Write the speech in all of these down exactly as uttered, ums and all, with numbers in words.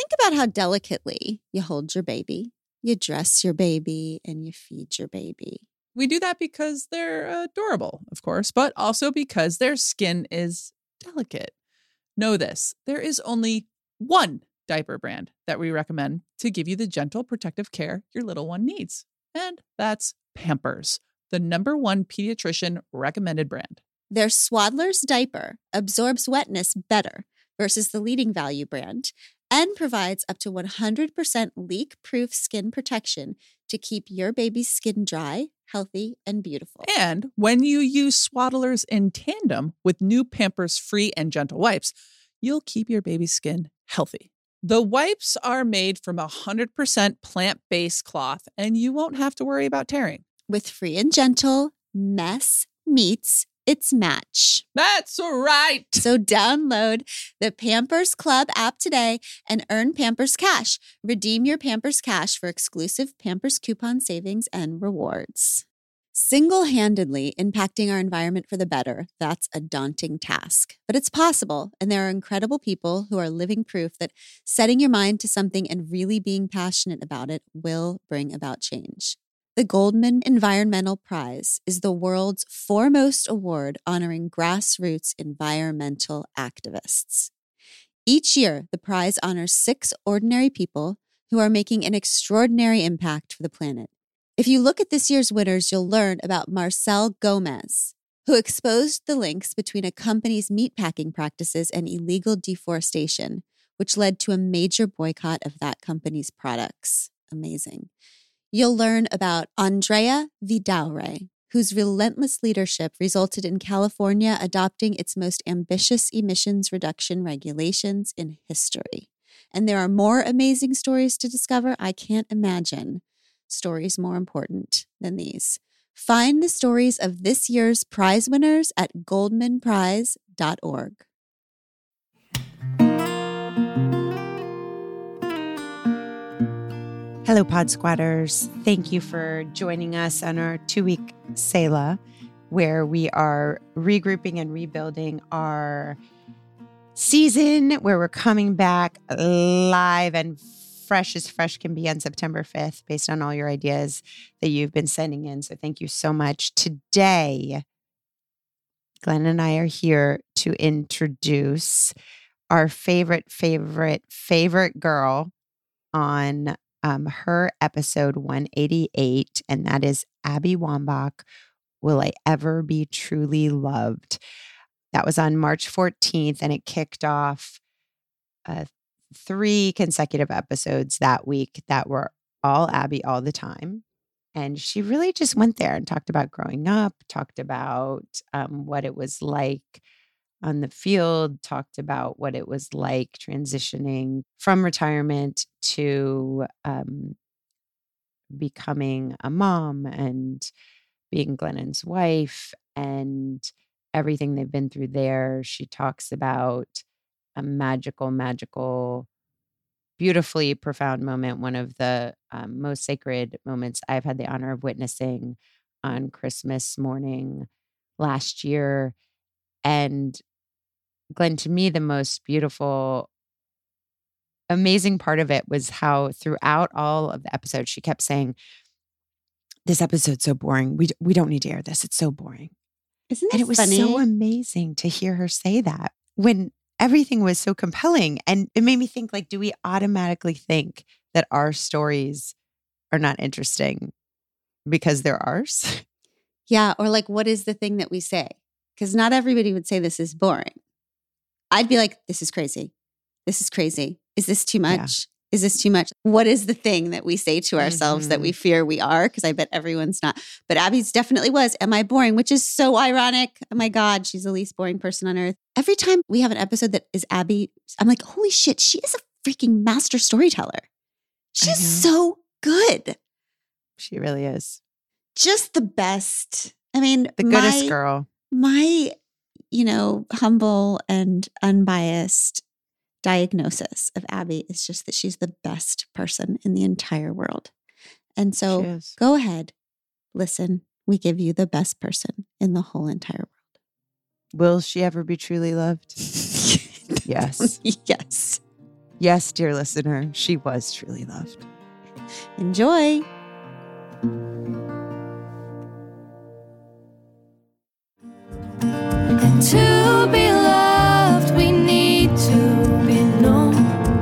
think about how delicately you hold your baby, you dress your baby, and you feed your baby. We do that because they're adorable, of course, but also because their skin is delicate. Know this, there is only one diaper brand that we recommend to give you the gentle protective care your little one needs. And that's Pampers, the number one pediatrician recommended brand. Their Swaddler's diaper absorbs wetness better versus the leading value brand and provides up to one hundred percent leak-proof skin protection to keep your baby's skin dry, healthy, and beautiful. And when you use Swaddlers in tandem with new Pampers Free and Gentle wipes, you'll keep your baby's skin healthy. The wipes are made from one hundred percent plant-based cloth, and you won't have to worry about tearing. With Free and Gentle, mess meets its match. That's right. So download the Pampers Club app today and earn Pampers Cash. Redeem your Pampers Cash for exclusive Pampers coupon savings and rewards. Single-handedly impacting our environment for the better, that's a daunting task. But it's possible, and there are incredible people who are living proof that setting your mind to something and really being passionate about it will bring about change. The Goldman Environmental Prize is the world's foremost award honoring grassroots environmental activists. Each year, the prize honors six ordinary people who are making an extraordinary impact for the planet. If you look at this year's winners, you'll learn about Marcel Gomez, who exposed the links between a company's meatpacking practices and illegal deforestation, which led to a major boycott of that company's products. Amazing. You'll learn about Andrea Vidaurre, whose relentless leadership resulted in California adopting its most ambitious emissions reduction regulations in history. And there are more amazing stories to discover. I can't imagine stories more important than these. Find the stories of this year's prize winners at goldman prize dot org. Hello, Pod Squatters. Thank you for joining us on our two-week Selah, where we are regrouping and rebuilding our season, where we're coming back live and fresh as fresh can be on September fifth, based on all your ideas that you've been sending in. So thank you so much. Today, Glenn and I are here to introduce our favorite, favorite, favorite girl on Um, her episode one eighty-eight, and that is Abby Wambach, Will I Ever Be Truly Loved? That was on March fourteenth, and it kicked off uh, three consecutive episodes that week that were all Abby all the time. And she really just went there and talked about growing up, talked about um, what it was like on the field, talked about what it was like transitioning from retirement to um, becoming a mom and being Glennon's wife and everything they've been through there. She talks about a magical, magical, beautifully profound moment, one of the um, most sacred moments I've had the honor of witnessing on Christmas morning last year. And Glenn, to me, the most beautiful, amazing part of it was how throughout all of the episodes, she kept saying, this episode's so boring. We, we don't need to air this. It's so boring. Isn't that And it was funny? so amazing to hear her say that when everything was so compelling. And it made me think, like, do we automatically think that our stories are not interesting because they're ours? Yeah, or like, what is the thing that we say? Because not everybody would say this is boring. I'd be like, this is crazy. This is crazy. Is this too much? Yeah. Is this too much? What is the thing that we say to ourselves mm-hmm. that we fear we are? Because I bet everyone's not. But Abby's definitely was. Am I boring? Which is so ironic. Oh my God, she's the least boring person on earth. Every time we have an episode that is Abby, I'm like, holy shit, she is a freaking master storyteller. She's so good. She really is. Just the best. I mean, the goodest my, girl. My you know, humble and unbiased diagnosis of Abby is just that she's the best person in the entire world. And so go ahead, listen. We give you the best person in the whole entire world. Will she ever be truly loved? Yes. Yes. Yes, dear listener, she was truly loved. Enjoy. To be loved, we need to be known.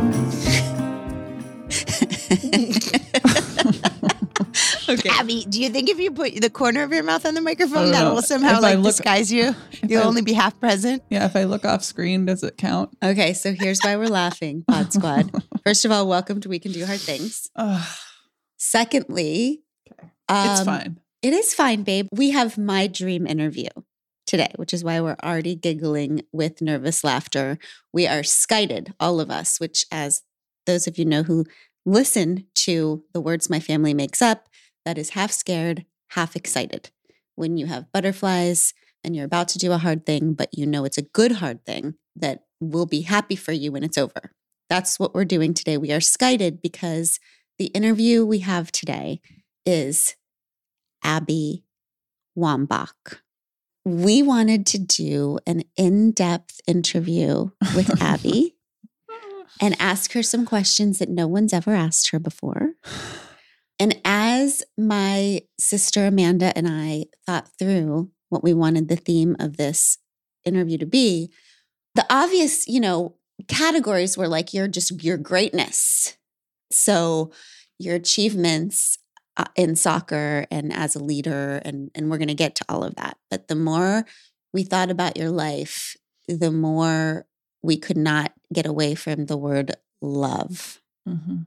Okay. Abby, do you think if you put the corner of your mouth on the I microphone, don't that know. will somehow If I like look- disguise you? if You'll I- only be half present? Yeah, if I look off screen, does it count? Okay, so here's why we're laughing, Pod Squad. First of all, welcome to We Can Do Hard Things. Ugh, Secondly, it's um, fine. It is fine, babe. We have my dream interview today, which is why we're already giggling with nervous laughter. We are skited, all of us, which, as those of you know who listen to the words my family makes up, that is half scared, half excited. When you have butterflies and you're about to do a hard thing, but you know it's a good hard thing that will be happy for you when it's over. That's what we're doing today. We are skited because the interview we have today is Abby Wambach. We wanted to do an in-depth interview with Abby and ask her some questions that no one's ever asked her before. And as my sister Amanda and I thought through what we wanted the theme of this interview to be, the obvious, you know, categories were like your just your greatness. So your achievements uh, in soccer and as a leader, and, and we're going to get to all of that. But the more we thought about your life, the more we could not get away from the word love. Mm-hmm.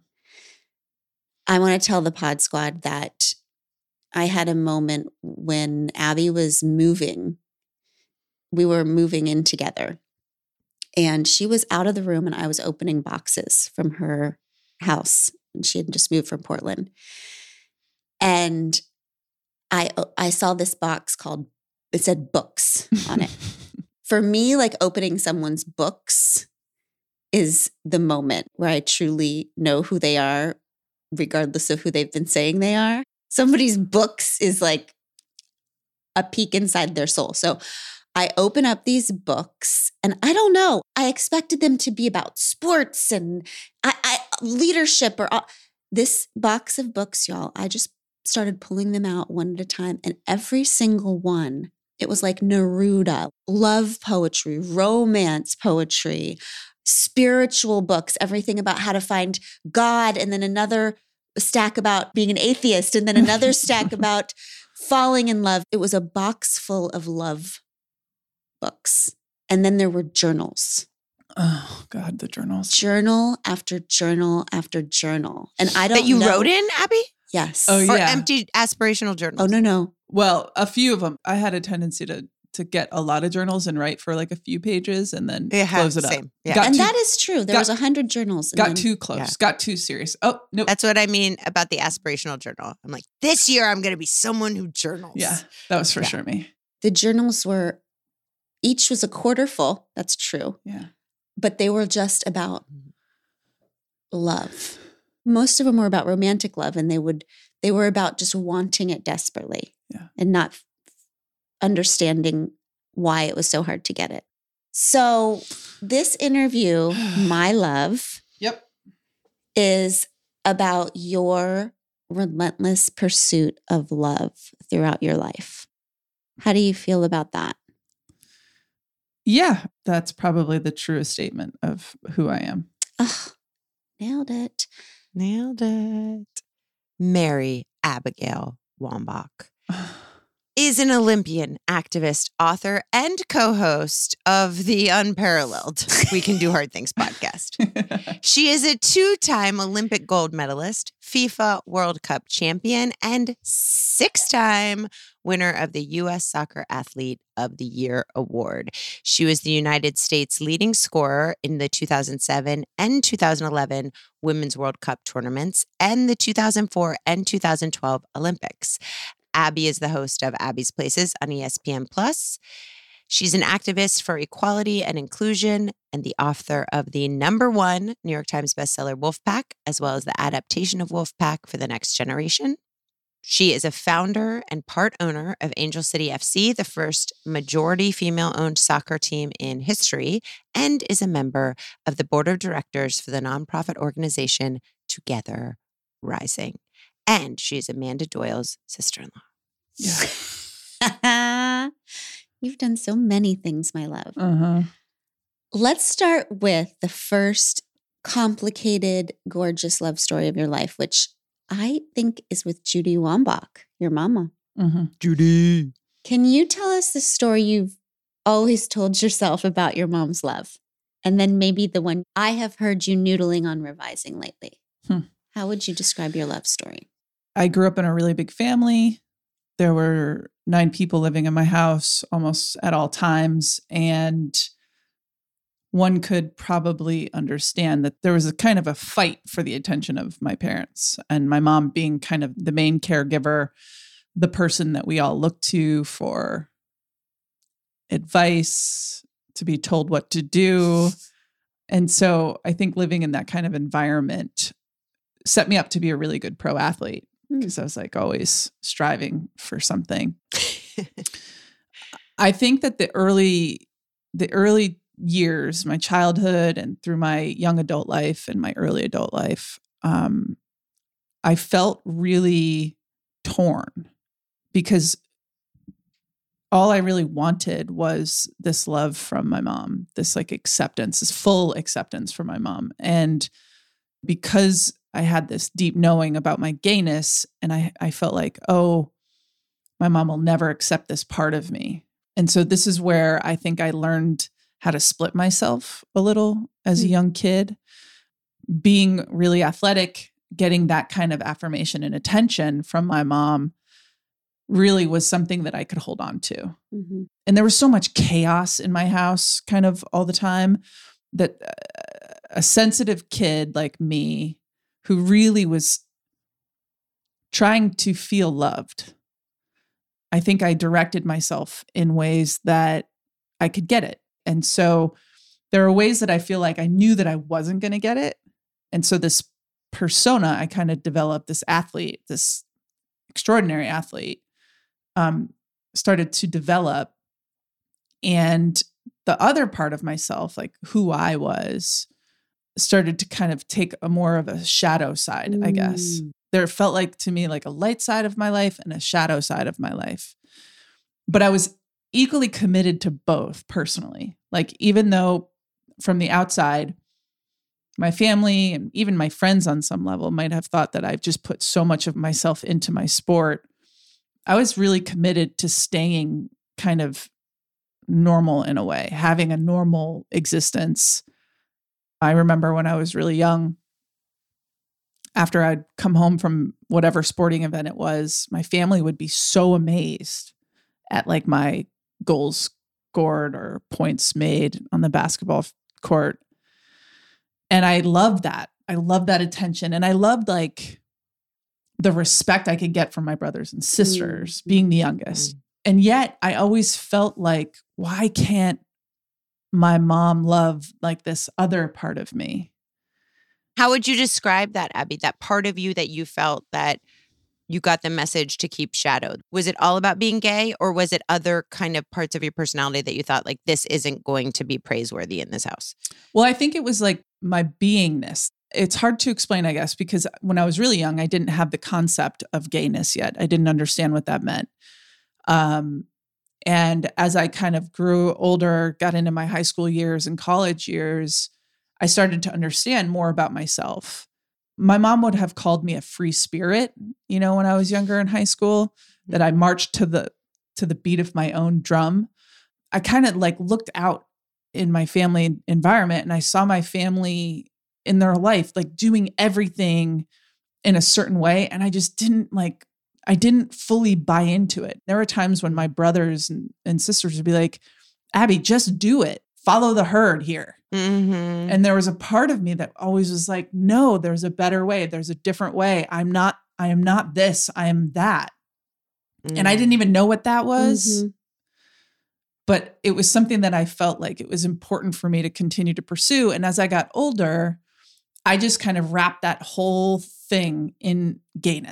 I want to tell the Pod Squad that I had a moment when Abby was moving. We were moving in together. And she was out of the room and I was opening boxes from her house. And she had just moved from Portland. And I I saw this box called, it said books on it. For me, like opening someone's books is the moment where I truly know who they are, regardless of who they've been saying they are. Somebody's books is like a peek inside their soul. So I open up these books and I don't know, I expected them to be about sports and I, I leadership or all. This box of books, y'all, I just started pulling them out one at a time. And every single one, it was like Neruda, love poetry, romance poetry, spiritual books, everything about how to find God, and then another stack about being an atheist, and then another stack about falling in love. It was a box full of love books. And then there were journals. Oh, God, the journals. Journal after journal after journal. And I don't That you know. wrote in, Abby? Yes. Oh, Or yeah. empty aspirational journals? Oh, no, no. Well, a few of them. I had a tendency to to get a lot of journals and write for like a few pages and then Yeah, close it same. up. Yeah. Got And too, that is true. There got- was a hundred journals. And got then- too close. yeah. Got too serious. Oh, no. That's what I mean about the aspirational journal. I'm like, this year I'm going to be someone who journals. Yeah, that was for Yeah. sure me. The journals were, each was a quarter full. That's true. Yeah. But they were just about love. Most of them were about romantic love, and they would, they were about just wanting it desperately Yeah. and not f- understanding why it was so hard to get it. So this interview, my love, Yep. is about your relentless pursuit of love throughout your life. How do you feel about that? Yeah, that's probably the truest statement of who I am. Ugh, nailed it. Nailed it. Mary Abigail Wambach is an Olympian, activist, author, and co-host of the Unparalleled We Can Do Hard Things podcast. She is a two-time Olympic gold medalist, FIFA World Cup champion, and six-time winner of the U S Soccer Athlete of the Year award. She was the United States leading scorer in the two thousand seven and two thousand eleven Women's World Cup tournaments and the two thousand four and two thousand twelve Olympics. Abby is the host of Abby's Places on E S P N Plus. She's an activist for equality and inclusion and the author of the number one New York Times bestseller Wolfpack, as well as the adaptation of Wolfpack for the next generation. She is a founder and part owner of Angel City F C, the first majority female-owned soccer team in history, and is a member of the board of directors for the nonprofit organization Together Rising. And she is Amanda Doyle's sister-in-law. Yeah. You've done so many things, my love. Uh-huh. Let's start with the first complicated, gorgeous love story of your life, which I think is with Judy Wambach, your mama. Mm-hmm. Judy. Can you tell us the story you've always told yourself about your mom's love? And then maybe the one I have heard you noodling on revising lately. Hmm. How would you describe your love story? I grew up in a really big family. There were nine people living in my house almost at all times. And one could probably understand that there was a kind of a fight for the attention of my parents, and my mom being kind of the main caregiver, the person that we all looked to for advice, to be told what to do. And so I think living in that kind of environment set me up to be a really good pro athlete, because I was like always striving for something. I think that the early, the early years, my childhood and through my young adult life and my early adult life, um, I felt really torn, because all I really wanted was this love from my mom, this like acceptance, this full acceptance from my mom. And because I had this deep knowing about my gayness, and I, I felt like, oh, my mom will never accept this part of me. And so this is where I think I learned how to split myself a little as a young kid. Being really athletic, getting that kind of affirmation and attention from my mom really was something that I could hold on to. Mm-hmm. And there was so much chaos in my house kind of all the time that a sensitive kid like me, who really was trying to feel loved, I think I directed myself in ways that I could get it. And so there are ways that I feel like I knew that I wasn't going to get it. And so this persona, I kind of developed, this athlete, this extraordinary athlete, um, started to develop. And the other part of myself, like who I was, started to kind of take a more of a shadow side, I guess. Mm. There felt like to me like a light side of my life and a shadow side of my life. But I was equally committed to both personally. Like, even though from the outside, my family and even my friends on some level might have thought that I've just put so much of myself into my sport, I was really committed to staying kind of normal in a way, having a normal existence. I remember when I was really young, after I'd come home from whatever sporting event it was, my family would be so amazed at like my goals scored or points made on the basketball court. And I loved that. I loved that attention. And I loved like the respect I could get from my brothers and sisters, mm-hmm. being the youngest. And yet I always felt like, why can't my mom love like this other part of me? How would you describe that, Abby? That part of you that you felt that you got the message to keep shadowed? Was it all about being gay, or was it other kind of parts of your personality that you thought like, this isn't going to be praiseworthy in this house? Well, I think it was like my beingness. It's hard to explain, I guess, because when I was really young, I didn't have the concept of gayness yet. I didn't understand what that meant. Um, and as I kind of grew older, got into my high school years and college years, I started to understand more about myself. My mom would have called me a free spirit, you know, when I was younger in high school, that I marched to the to the beat of my own drum. I kind of like looked out in my family environment, and I saw my family in their life like doing everything in a certain way, and I just didn't like I didn't fully buy into it. There were times when my brothers and, and sisters would be like, Abby, just do it. Follow the herd here. Mm-hmm. And there was a part of me that always was like, no, there's a better way. There's a different way. I'm not, I am not this. I am that. Mm-hmm. And I didn't even know what that was. Mm-hmm. But it was something that I felt like it was important for me to continue to pursue. And as I got older, I just kind of wrapped that whole thing in gayness,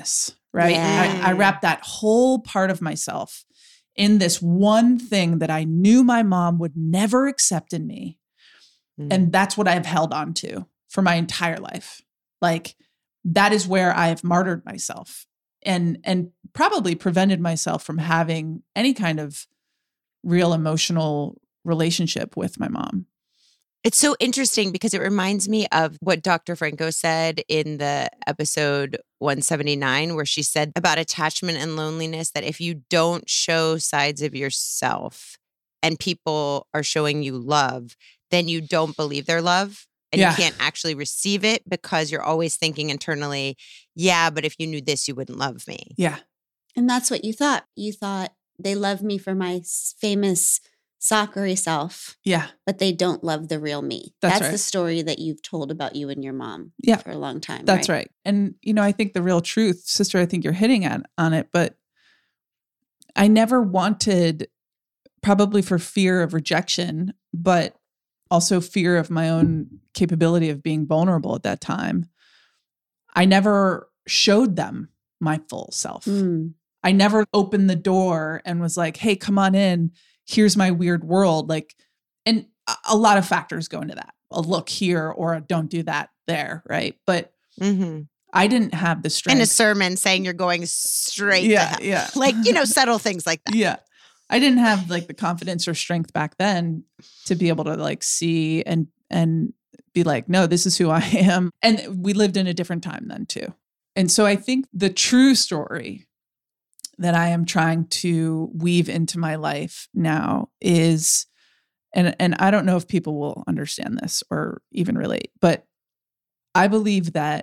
right? Yeah. I, I wrapped that whole part of myself in this one thing that I knew my mom would never accept in me. Mm. And that's what I've held on to for my entire life. Like, that is where I've martyred myself and, and probably prevented myself from having any kind of real emotional relationship with my mom. It's so interesting because it reminds me of what Doctor Franco said in the episode one seventy-nine, where she said about attachment and loneliness, that if you don't show sides of yourself and people are showing you love, then you don't believe their love and Yeah. you can't actually receive it because you're always thinking internally, yeah, but if you knew this, you wouldn't love me. Yeah. And that's what you thought. You thought they love me for my s- famous soccer-y self, Yeah. but they don't love the real me. That's That's right. the story that you've told about you and your mom Yeah. for a long time. That's right. And, you know, I think the real truth, sister, I think you're hitting at, on it, but I never wanted, probably for fear of rejection, but also fear of my own capability of being vulnerable at that time. I never showed them my full self. Mm. I never opened the door and was like, hey, come on in. Here's my weird world. Like, and a- a lot of factors go into that. A look here or a don't do that there. Right. But Mm-hmm. I didn't have the strength. In a sermon saying you're going straight to Yeah. hell. Yeah. Like, you know, subtle things like that. Yeah. I didn't have like the confidence or strength back then to be able to like see and, and be like, no, this is who I am. And we lived in a different time then too. And so I think the true story that I am trying to weave into my life now is, and, and I don't know if people will understand this or even relate, but I believe that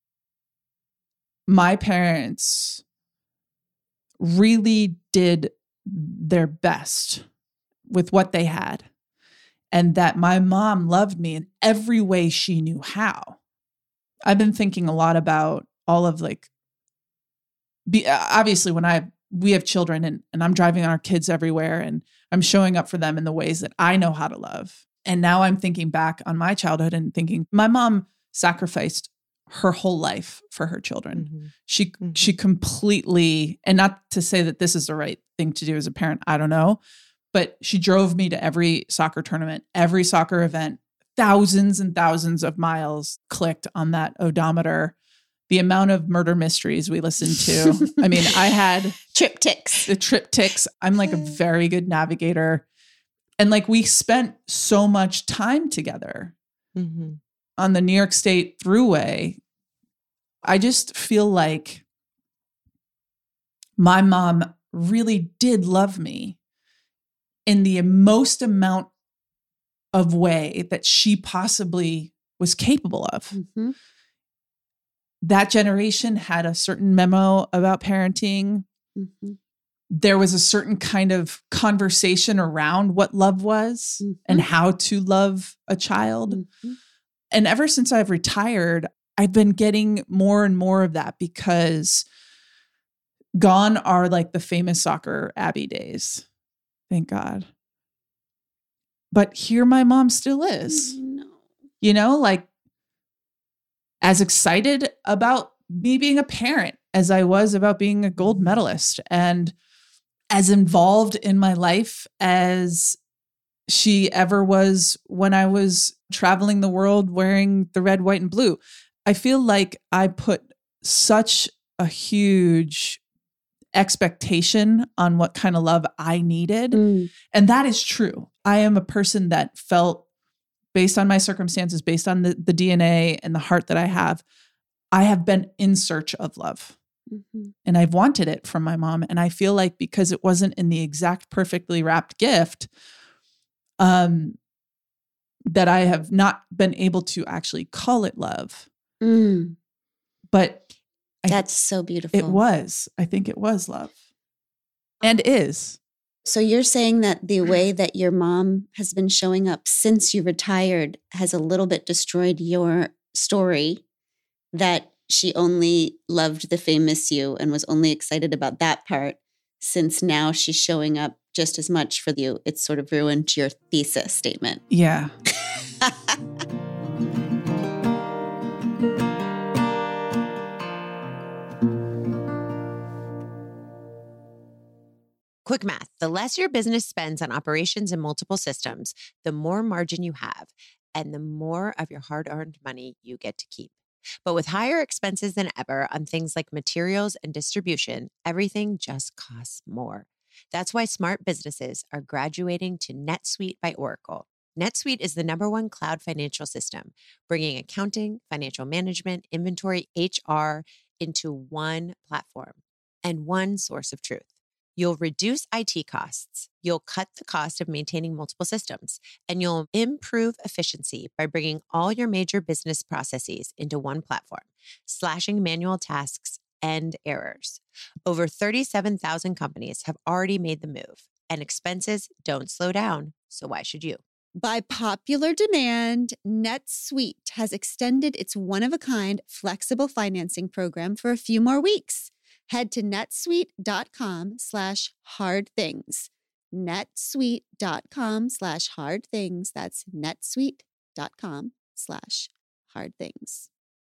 my parents really did their best with what they had, and that my mom loved me in every way she knew how. I've been thinking a lot about all of like, be, obviously when I, we have children and, and I'm driving our kids everywhere and I'm showing up for them in the ways that I know how to love. And now I'm thinking back on my childhood and thinking my mom sacrificed her whole life for her children. Mm-hmm. She, Mm-hmm. she completely, and not to say that this is the right thing to do as a parent, I don't know, but she drove me to every soccer tournament, every soccer event, thousands and thousands of miles clicked on that odometer. The amount of murder mysteries we listened to. I mean, I had Triptychs. the triptychs. I'm like a very good navigator. And like we spent so much time together Mm-hmm. on the New York State Thruway. I just feel like my mom really did love me in the most amount of way that she possibly was capable of. Mm-hmm. That generation had a certain memo about parenting. Mm-hmm. There was a certain kind of conversation around what love was Mhm. and how to love a child. Mm-hmm. And ever since I've retired, I've been getting more and more of that because gone are like the famous soccer Abby days. Thank God. But here my mom still is, No. you know, like as excited about me being a parent as I was about being a gold medalist, and as involved in my life as she ever was when I was traveling the world wearing the red, white, and blue. I feel like I put such a huge expectation on what kind of love I needed. Mm. And that is true. I am a person that felt, based on my circumstances, based on the, the D N A and the heart that I have, I have been in search of love. Mm-hmm. And I've wanted it from my mom. And I feel like because it wasn't in the exact perfectly wrapped gift, um, that I have not been able to actually call it love. Mm. But I- That's so beautiful. it was, I think it was love and is. So you're saying that the way that your mom has been showing up since you retired has a little bit destroyed your story, that she only loved the famous you and was only excited about that part, since now she's showing up just as much for you. It's sort of ruined your thesis statement. Yeah. Quick math. The less your business spends on operations and multiple systems, the more margin you have and the more of your hard-earned money you get to keep. But with higher expenses than ever on things like materials and distribution, everything just costs more. That's why smart businesses are graduating to NetSuite by Oracle. NetSuite is the number one cloud financial system, bringing accounting, financial management, inventory, H R into one platform and one source of truth. You'll reduce I T costs, you'll cut the cost of maintaining multiple systems, and you'll improve efficiency by bringing all your major business processes into one platform, slashing manual tasks and errors. Over thirty-seven thousand companies have already made the move, and expenses don't slow down, so why should you? By popular demand, NetSuite has extended its one-of-a-kind flexible financing program for a few more weeks. Head to netsuite.com slash hard things. netsuite.com slash hard things. That's netsuite.com slash hard things.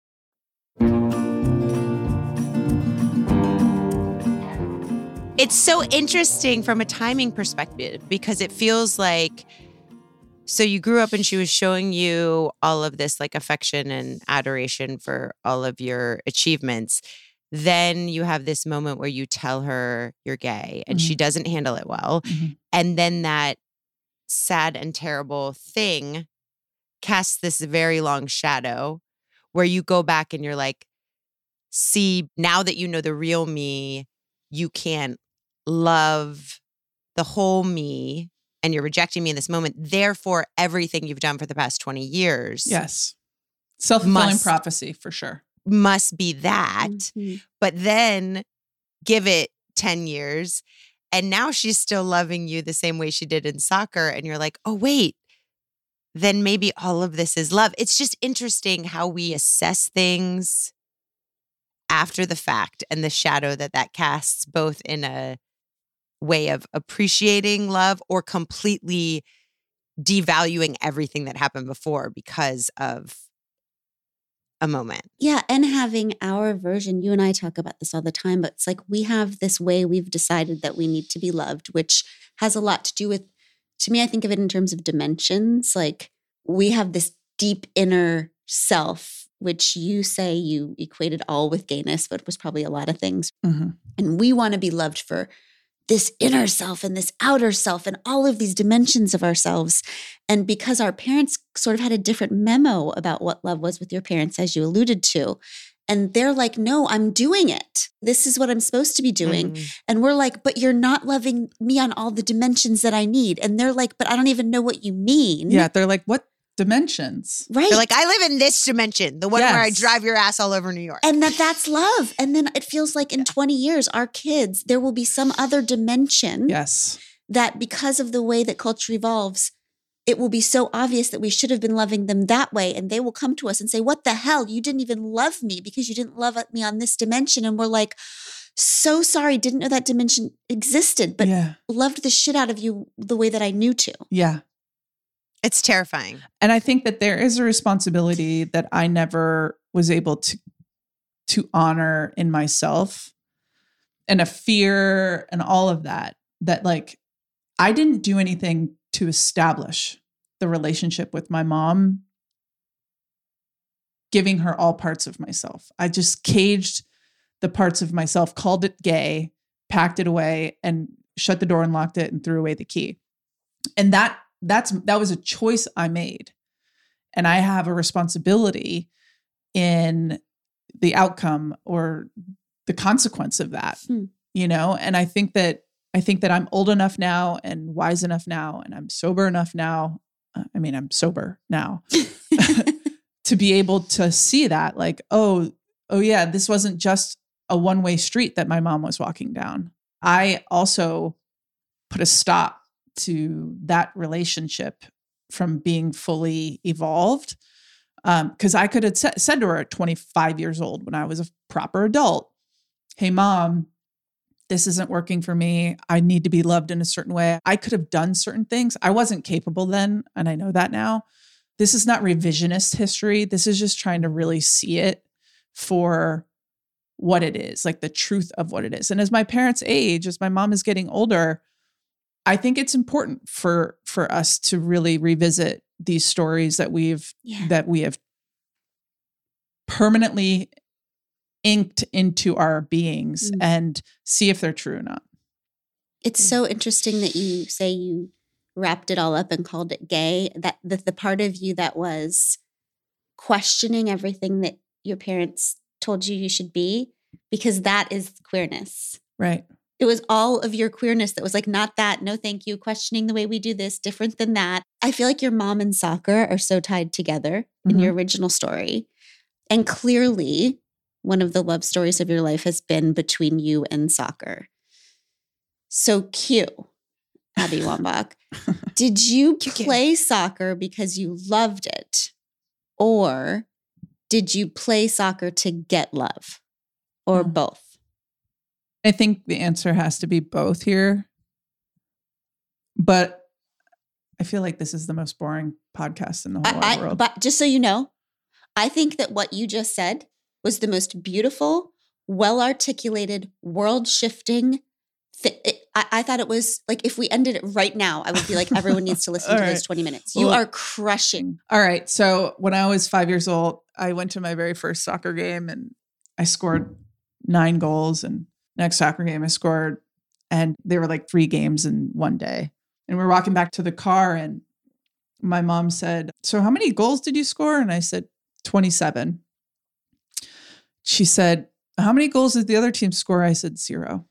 It's so interesting from a timing perspective because it feels like, so you grew up and she was showing you all of this like affection and adoration for all of your achievements. Then you have this moment where you tell her you're gay and mm-hmm. she doesn't handle it well. Mm-hmm. And then that sad and terrible thing casts this very long shadow where you go back and you're like, see, now that you know the real me, you can't love the whole me and you're rejecting me in this moment. Therefore, everything you've done for the past twenty years. Yes. Self-fulfilling prophecy for sure. Must be that. Mm-hmm. But then give it ten years and now she's still loving you the same way she did in soccer. And you're like, oh, wait, then maybe all of this is love. It's just interesting how we assess things after the fact and the shadow that that casts, both in a way of appreciating love or completely devaluing everything that happened before because of a moment. Yeah. And having our version, you and I talk about this all the time, but it's like we have this way we've decided that we need to be loved, which has a lot to do with, to me, I think of it in terms of dimensions. Like we have this deep inner self, which you say you equated all with gayness, but was probably a lot of things. Mm-hmm. And we want to be loved for this inner self and this outer self and all of these dimensions of ourselves. And because our parents sort of had a different memo about what love was with your parents, as you alluded to, and they're like, no, I'm doing it. This is what I'm supposed to be doing. Mm. And we're like, but you're not loving me on all the dimensions that I need. And they're like, but I don't even know what you mean. Yeah, they're like, what dimensions? Right. They're like, I live in this dimension, the one yes. where I drive your ass all over New York. And that that's love. And then it feels like in yeah. twenty years, our kids, there will be some other dimension. Yes. That because of the way that culture evolves, it will be so obvious that we should have been loving them that way. And they will come to us and say, what the hell? You didn't even love me because you didn't love me on this dimension. And we're like, so sorry, didn't know that dimension existed, but yeah. loved the shit out of you the way that I knew to. Yeah. It's terrifying. And I think that there is a responsibility that I never was able to, to honor in myself, and a fear and all of that, that like, I didn't do anything to establish the relationship with my mom, giving her all parts of myself. I just caged the parts of myself, called it gay, packed it away, and shut the door and locked it and threw away the key. And that That's that was a choice I made. And I have a responsibility in the outcome or the consequence of that, hmm. you know? And I think that, I think that I'm old enough now and wise enough now, and I'm sober enough now. Uh, I mean, I'm sober now to be able to see that like, oh, oh yeah, this wasn't just a one-way street that my mom was walking down. I also put a stop to that relationship from being fully evolved. Um, cause I could have sa- said to her at twenty-five years old when I was a proper adult, hey mom, this isn't working for me. I need to be loved in a certain way. I could have done certain things. I wasn't capable then. And I know that now. This is not revisionist history. This is just trying to really see it for what it is, like the truth of what it is. And as my parents age, as my mom is getting older, I think it's important for for us to really revisit these stories that we've Yeah. that we have permanently inked into our beings Mm. and see if they're true or not. It's so interesting that you say you wrapped it all up and called it gay. That the, the part of you that was questioning everything that your parents told you you should be, because that is queerness. Right. It was all of your queerness that was like, not that, no thank you, questioning the way we do this, different than that. I feel like your mom and soccer are so tied together in Mhm. your original story. And clearly, one of the love stories of your life has been between you and soccer. So Q, Abby Wambach, did you Q, Q. play soccer because you loved it? Or did you play soccer to get love? Or Oh. both? I think the answer has to be both here. But I feel like this is the most boring podcast in the whole I, wide I, world. but just so you know, I think that what you just said was the most beautiful, well-articulated, world-shifting thi- it- I, I thought it was like, if we ended it right now, I would be like, everyone needs to listen All to right. those twenty minutes. You Well- are crushing. All right. So when I was five years old, I went to my very first soccer game and I scored nine goals. And next soccer game I scored, and they were like three games in one day. And we're walking back to the car and my mom said, "So how many goals did you score?" And I said, twenty-seven. She said, "How many goals did the other team score?" I said, zero.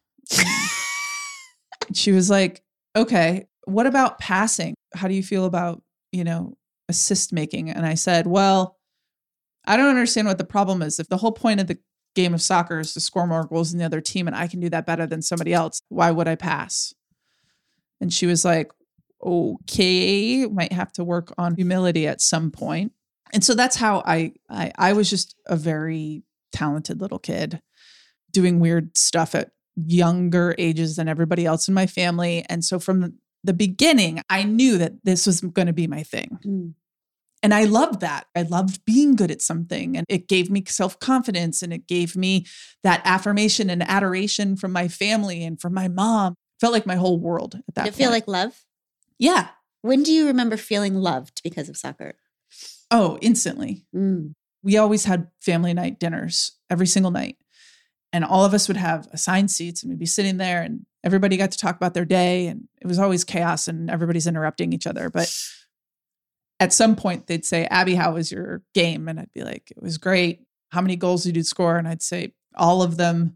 She was like, "Okay, what about passing? How do you feel about, you know, assist making?" And I said, "Well, I don't understand what the problem is. If the whole point of the game of soccer is to score more goals than the other team and I can do that better than somebody else, why would I pass?" And she was like, "Okay, might have to work on humility at some point." And so that's how I I, I was just a very talented little kid doing weird stuff at younger ages than everybody else in my family. And so from the, the beginning, I knew that this was going to be my thing. Mm. And I loved that. I loved being good at something. And it gave me self-confidence and it gave me that affirmation and adoration from my family and from my mom. Felt like my whole world at that Did it point. feel like love? Yeah. When do you remember feeling loved because of soccer? Oh, instantly. Mm. We always had family night dinners every single night. And all of us would have assigned seats and we'd be sitting there and everybody got to talk about their day. And it was always chaos and everybody's interrupting each other. But at some point they'd say, "Abby, how was your game?" And I'd be like, "It was great. How many goals did you score?" And I'd say, "All of them."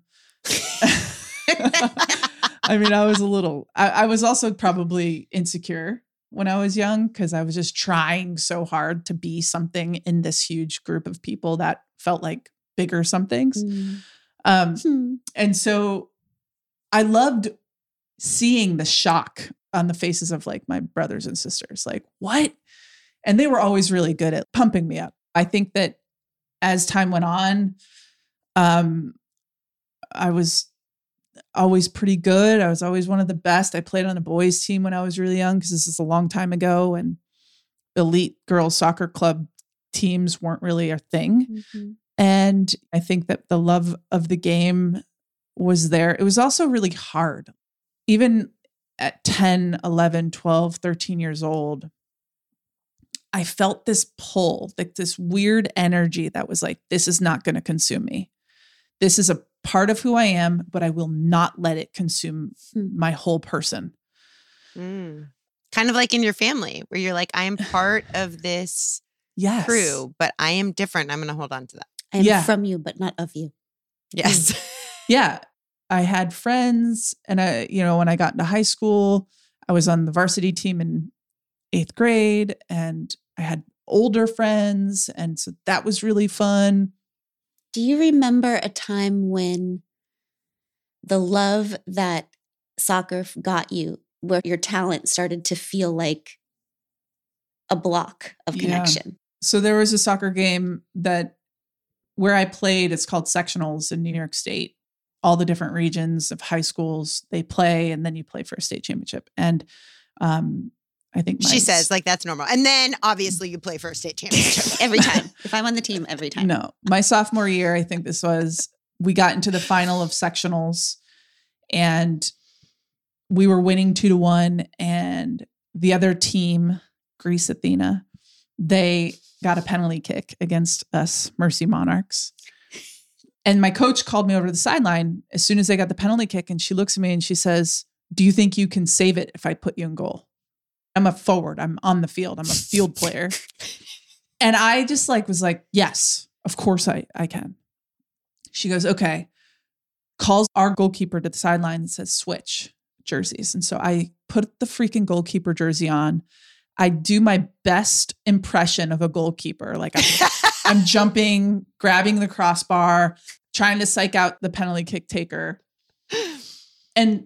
I mean, I was a little, I, I was also probably insecure when I was young because I was just trying so hard to be something in this huge group of people that felt like bigger somethings. Mm. Um, Hmm. and so I loved seeing the shock on the faces of like my brothers and sisters, like, "What?" And they were always really good at pumping me up. I think that as time went on, um, I was always pretty good. I was always one of the best. I played on the boys team when I was really young because this is a long time ago, and elite girls soccer club teams weren't really a thing. Mhm. And I think that the love of the game was there. It was also really hard. Even at ten, eleven, twelve, thirteen years old, I felt this pull, like this weird energy that was like, this is not going to consume me. This is a part of who I am, but I will not let it consume Hmm. my whole person. Mm. Kind of like in your family where you're like, I am part of this Yes. crew, but I am different. I'm going to hold on to that. I am Yeah. from you, but not of you. Yes. Yeah. I had friends and I, you know, when I got into high school, I was on the varsity team in eighth grade and I had older friends. And so that was really fun. Do you remember a time when the love that soccer f- got you, where your talent started to feel like a block of Yeah. connection? So there was a soccer game that where I played, it's called sectionals in New York State. All the different regions of high schools, they play, and then you play for a state championship. And um, I think my She says like that's normal. And then obviously you play for a state championship. Every time. If I'm on the team, every time. No, my sophomore year, I think this was, we got into the final of sectionals and we were winning two to one. And the other team, Greece Athena, they got a penalty kick against us, Mercy Monarchs. And my coach called me over to the sideline as soon as they got the penalty kick. And she looks at me and she says, do you think you can save it if I put you in goal? I'm a forward. I'm on the field. I'm a field player. And I just like was like, yes, of course I, I can. She goes, okay. Calls our goalkeeper to the sideline and says, switch jerseys. And so I put the freaking goalkeeper jersey on. I do my best impression of a goalkeeper. Like I'm, I'm jumping, grabbing the crossbar, trying to psych out the penalty kick taker. And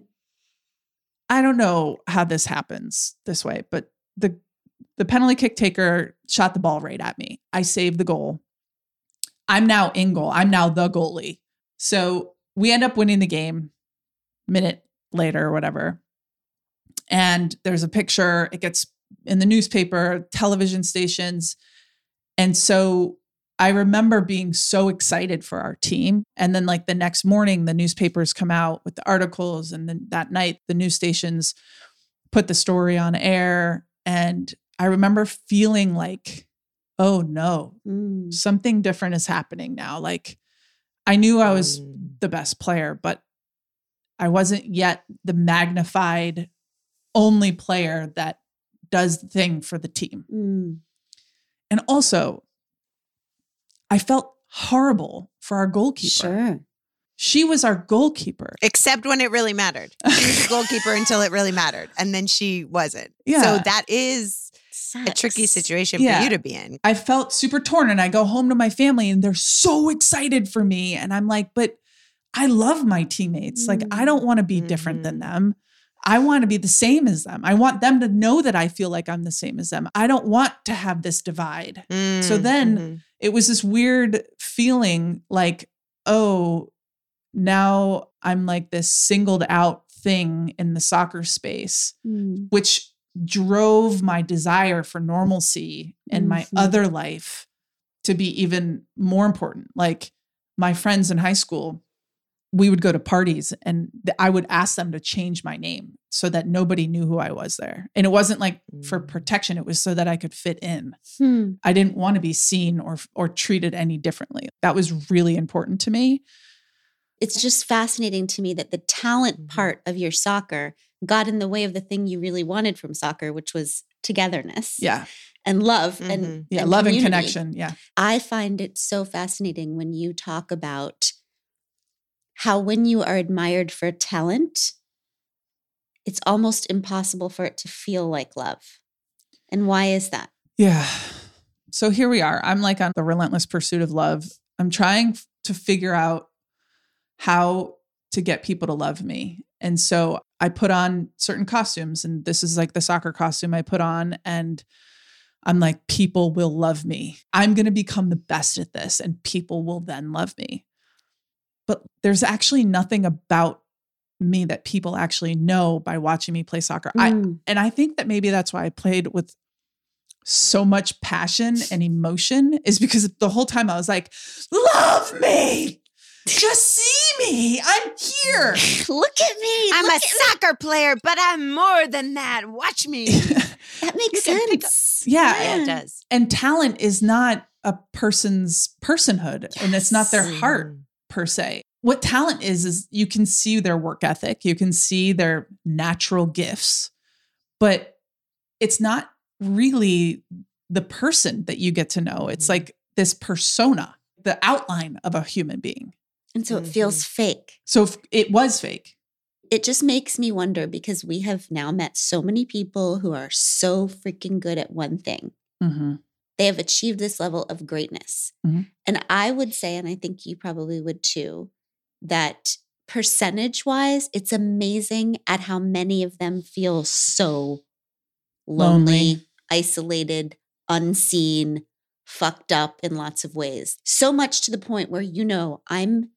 I don't know how this happens this way, but the the penalty kick taker shot the ball right at me. I saved the goal. I'm now in goal. I'm now the goalie. So we end up winning the game minute later or whatever. And there's a picture. It gets in the newspaper, television stations. And so I remember being so excited for our team. And then like the next morning, the newspapers come out with the articles. And then that night, the news stations put the story on air. And I remember feeling like, oh no, Mm. something different is happening now. Like I knew I was the best player, but I wasn't yet the magnified only player that does the thing for the team. Mm. And also, I felt horrible for our goalkeeper. Sure. She was our goalkeeper. Except when it really mattered. She was the goalkeeper until it really mattered. And then she wasn't. Yeah. So that is Sucks. a tricky situation Yeah. for you to be in. I felt super torn and I go home to my family and they're so excited for me. And I'm like, but I love my teammates. Like, I don't want to be different than them. I want to be the same as them. I want them to know that I feel like I'm the same as them. I don't want to have this divide. Mm, So then mhm. it was this weird feeling like, oh, now I'm like this singled out thing in the soccer space, Mm. which drove my desire for normalcy in my Mhm. other life to be even more important. Like my friends in high school, we would go to parties and th- I would ask them to change my name so that nobody knew who I was there. And it wasn't like for protection. It was so that I could fit in. Hmm. I didn't want to be seen or, or treated any differently. That was really important to me. It's just fascinating to me that the talent part of your soccer got in the way of the thing you really wanted from soccer, which was togetherness Yeah. and love Mhm. and Yeah. and Love and community. connection. Yeah. I find it so fascinating when you talk about how when you are admired for talent, it's almost impossible for it to feel like love. And why is that? Yeah. So here we are. I'm like on the relentless pursuit of love. I'm trying f- to figure out how to get people to love me. And so I put on certain costumes, and this is like the soccer costume I put on. And I'm like, people will love me. I'm going to become the best at this, and people will then love me. But there's actually nothing about me that people actually know by watching me play soccer. I Mm. and I think that maybe that's why I played with so much passion and emotion, is because the whole time I was like, love me. Just see me. I'm here. Look at me. I'm look a at soccer player, but I'm more than that. Watch me. me. That makes You can pick up- sense. Yeah. Yeah, it does. And talent is not a person's personhood, and it's not their heart per se. What talent is, is you can see their work ethic, you can see their natural gifts, but it's not really the person that you get to know. It's Mhm. like this persona, the outline of a human being. And so it feels fake. So if it was fake. It just makes me wonder, because we have now met so many people who are so freaking good at one thing. Mm-hmm. They have achieved this level of greatness. Mhm. And I would say, and I think you probably would too, that percentage wise, it's amazing at how many of them feel so lonely, Lonely. isolated, unseen, fucked up in lots of ways. So much to the point where, you know, I'm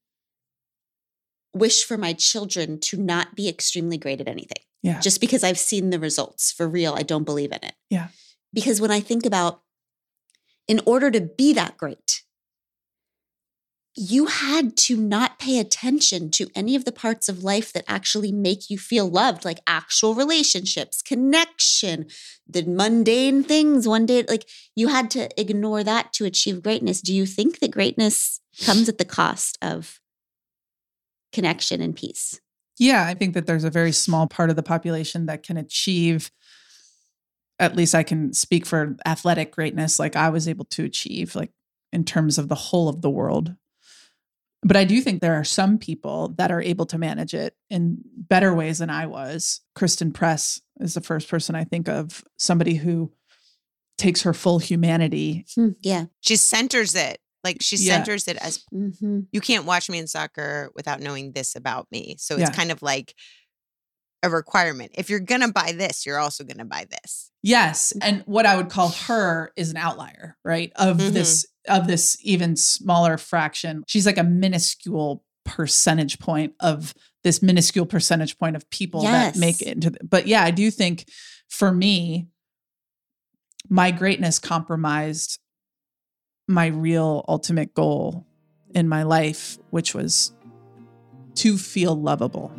wish for my children to not be extremely great at anything. Yeah. Just because I've seen the results. For real, I don't believe in it. Yeah. Because when I think about, in order to be that great, you had to not pay attention to any of the parts of life that actually make you feel loved, like actual relationships, connection, the mundane things one day. Like you had to ignore that to achieve greatness. Do you think that greatness comes at the cost of connection and peace? Yeah, I think that there's a very small part of the population that can achieve, at least I can speak for athletic greatness, like I was able to achieve, like in terms of the whole of the world. But I do think there are some people that are able to manage it in better ways than I was. Kristen Press is the first person I think of, somebody who takes her full humanity. Hmm, yeah. She centers it. Like she Yeah. centers it as Mm-hmm. you can't watch me in soccer without knowing this about me. So it's Yeah. kind of like a requirement. If you're going to buy this, you're also going to buy this. Yes. And what I would call her is an outlier, right? Of Mhm. this, of this even smaller fraction. She's like a minuscule percentage point of this minuscule percentage point of people Yes. that make it into, the, but yeah, I do think for me, my greatness compromised my real ultimate goal in my life, which was to feel lovable.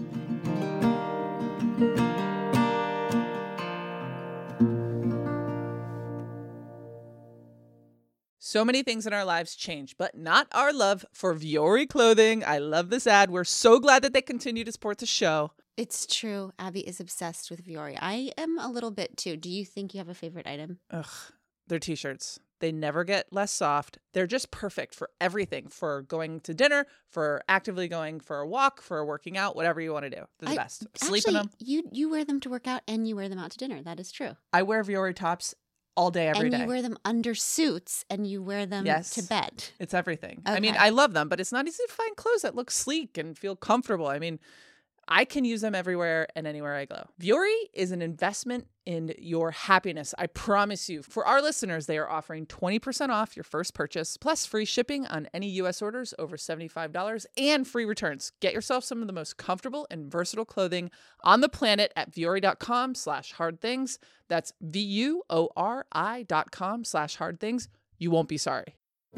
So many things in our lives change, but not our love for Vuori clothing. I love this ad. We're so glad that they continue to support the show. It's true. Abby is obsessed with Vuori. I am a little bit too. Do you think you have a favorite item? Ugh, they're t-shirts. They never get less soft. They're just perfect for everything, for going to dinner, for actively going for a walk, for working out, whatever you want to do. They're the I- best. Sleep in Actually, them. you you wear them to work out and you wear them out to dinner. That is true. I wear Vuori tops all day, every and day. you wear them under suits and you wear them Yes. to bed. It's everything. I mean, Okay. I love them, but it's not easy to find clothes that look sleek and feel comfortable. I mean, I can use them everywhere and anywhere I go. Vuori is an investment in your happiness. I promise you. For our listeners, they are offering twenty percent off your first purchase, plus free shipping on any U S orders over seventy-five dollars and free returns. Get yourself some of the most comfortable and versatile clothing on the planet at vuori.com slash hard things. That's V-U-O-R-I dot com slash hard things. You won't be sorry.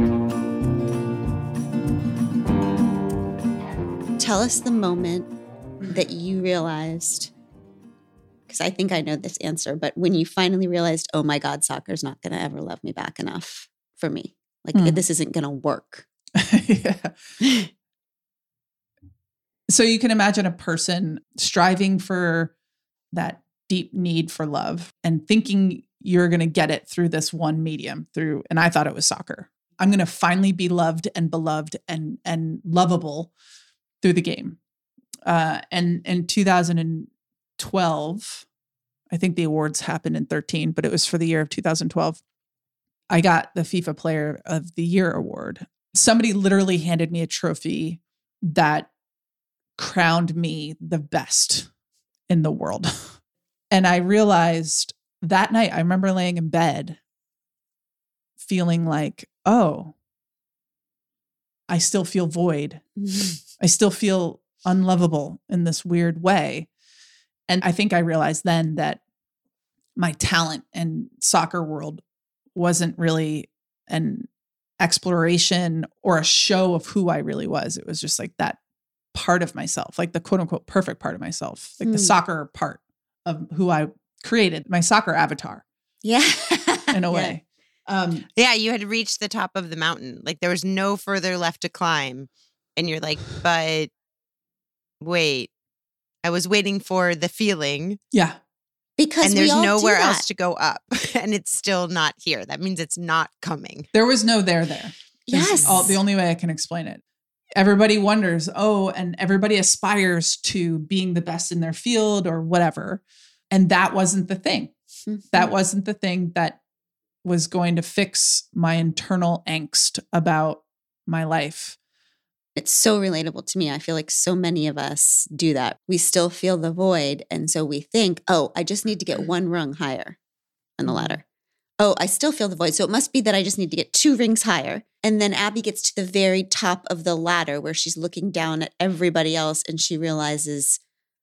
Tell us the moment that you realized, because I think I know this answer, but when you finally realized, oh my God, soccer's not going to ever love me back enough for me. Like Hmm. this isn't going to work. Yeah. So you can imagine a person striving for that deep need for love and thinking you're going to get it through this one medium through, and I thought it was soccer. I'm going to finally be loved and beloved and, and lovable through the game. Uh, and in two thousand twelve, I think the awards happened in thirteen, but it was for the year of two thousand twelve. I got the FIFA Player of the Year award. Somebody literally handed me a trophy that crowned me the best in the world. And I realized that night, I remember laying in bed feeling like, oh, I still feel void. I still feel unlovable in this weird way. And I think I realized then that my talent in soccer world wasn't really an exploration or a show of who I really was. It was just like that part of myself, like the quote unquote perfect part of myself, like Hmm. the soccer part of who I created, my soccer avatar Yeah. in a Yeah. way. Um, Yeah, you had reached the top of the mountain. Like there was no further left to climb. And you're like, but wait, I was waiting for the feeling yeah. Because and we there's all do nowhere that. else to go up and it's still not here. That means it's not coming. There was no there there. is Yes. all, the only way I can explain it. Everybody wonders, oh, and everybody aspires to being the best in their field or whatever. And that wasn't the thing. That wasn't the thing that was going to fix my internal angst about my life. It's so relatable to me. I feel like so many of us do that. We still feel the void. And so we think, oh, I just need to get one rung higher on the Mhm. ladder. Oh, I still feel the void. So it must be that I just need to get two rings higher. And then Abby gets to the very top of the ladder where she's looking down at everybody else and she realizes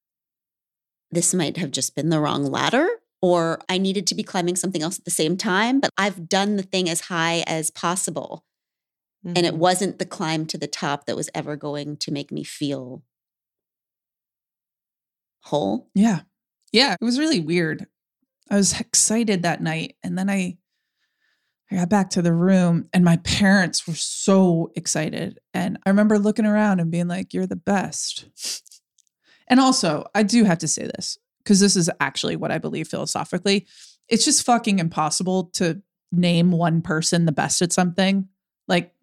this might have just been the wrong ladder, or I needed to be climbing something else at the same time, but I've done the thing as high as possible. And it Mhm. wasn't the climb to the top that was ever going to make me feel whole. Yeah. Yeah. It was really weird. I was excited that night. And then I, I got back to the room and my parents were so excited. And I remember looking around and being like, you're the best. And also, I do have to say this because this is actually what I believe philosophically. It's just fucking impossible to name one person the best at something. Like,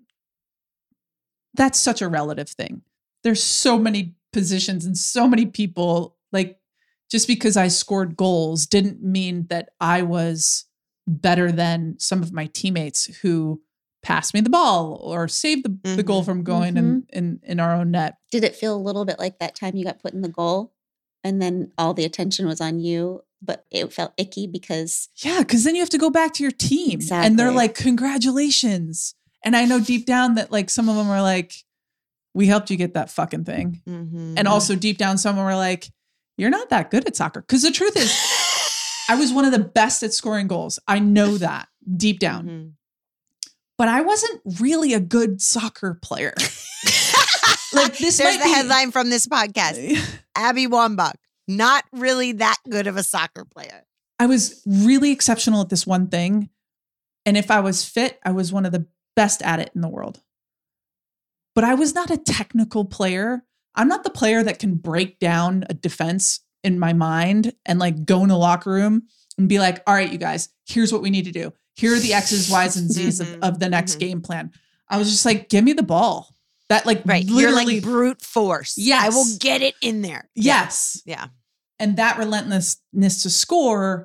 that's such a relative thing. There's so many positions and so many people. Like, just because I scored goals didn't mean that I was better than some of my teammates who passed me the ball or saved the, mm-hmm. the goal from going mm-hmm. in, in, in our own net. Did it feel a little bit like that time you got put in the goal and then all the attention was on you, but it felt icky because... Yeah, because then you have to go back to your team. Exactly. And they're like, congratulations. And I know deep down that like some of them are like, we helped you get that fucking thing. Mm-hmm. And also deep down, some of them were like, you're not that good at soccer. Because the truth is, I was one of the best at scoring goals. I know that deep down. Mm-hmm. But I wasn't really a good soccer player. Like this There's the be- headline from this podcast. Abby Wambach, not really that good of a soccer player. I was really exceptional at this one thing. And if I was fit, I was one of the best at it in the world. But I was not a technical player. I'm not the player that can break down a defense in my mind and like go in the locker room and be like, all right, you guys, here's what we need to do. Here are the X's, Y's, and Z's of, of the next mm-hmm. game plan. I was just like, give me the ball. That like right. literally You're like brute force. Yes. I will get it in there. Yes. Yeah. And that relentlessness to score,